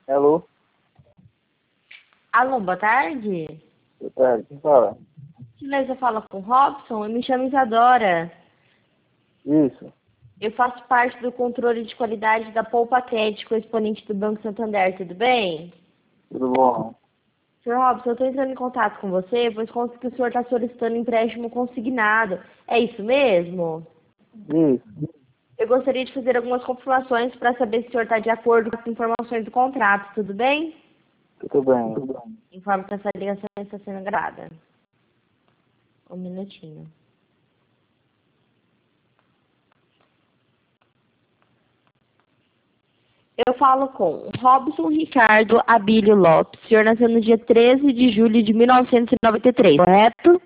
Alô? Alô, boa tarde. Boa tarde, quem fala? Beleza, fala com o Robson. Eu me chamo Isadora. Isso, Eu faço parte do controle de qualidade da Poupa Crédito, exponente do Banco Santander, tudo bem? tudo bom? Senhor Robson, eu estou entrando em contato com você, pois consta que o senhor está solicitando empréstimo consignado. É isso mesmo? Isso, Eu gostaria de fazer algumas confirmações para saber se o senhor está de acordo com as informações do contrato, tudo bem? tudo bem. Informo que essa ligação está sendo gravada. Um minutinho. Eu falo com Robson Ricardo Abílio Lopes. O senhor nasceu no dia 13 de julho de 1993, correto?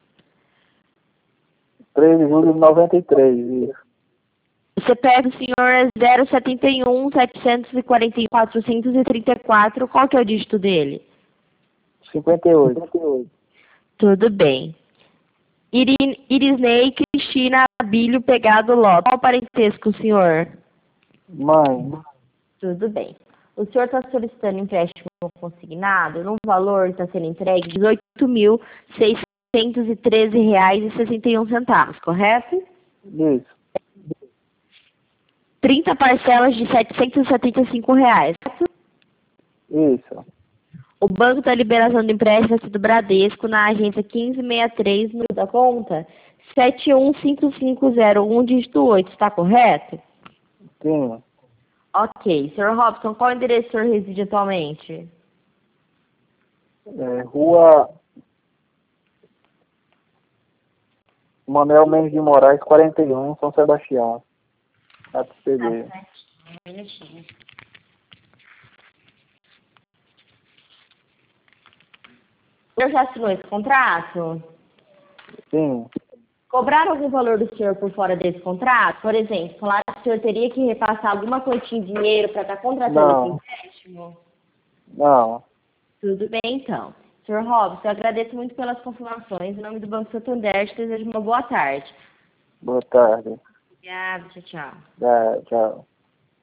3 de julho de 93, isso. O CPF do senhor é 071-741-434. Qual que é o dígito dele? 58. Tudo bem. Irisnei Cristina Abílio Pegado Lopes. Qual o parentesco, senhor? Mãe, Tudo bem. O senhor está solicitando empréstimo consignado no valor está sendo entregue de R$ 18.613,61, correto? isso, 30 parcelas de R$ 775, correto? isso, O banco da liberação do empréstimo vai ser do Bradesco na agência 1563, no da conta 715501, dígito 8, está correto? sim. Ok. Sr. Robson, qual endereço o senhor reside atualmente? Rua Manuel Mendes de Moraes, 41, São Sebastião. Tá ATCD. certo. Um minutinho. O senhor já assinou esse contrato? Sim, Cobraram algum valor do senhor por fora desse contrato? Por exemplo, falaram que o senhor teria que repassar alguma quantia em dinheiro para estar contratando esse não, empréstimo? não. Tudo bem, então. Sr. Robson, eu agradeço muito pelas confirmações. Em nome do Banco Santander, te desejo uma boa tarde. Boa tarde. Obrigada, tchau, tchau. Tchau.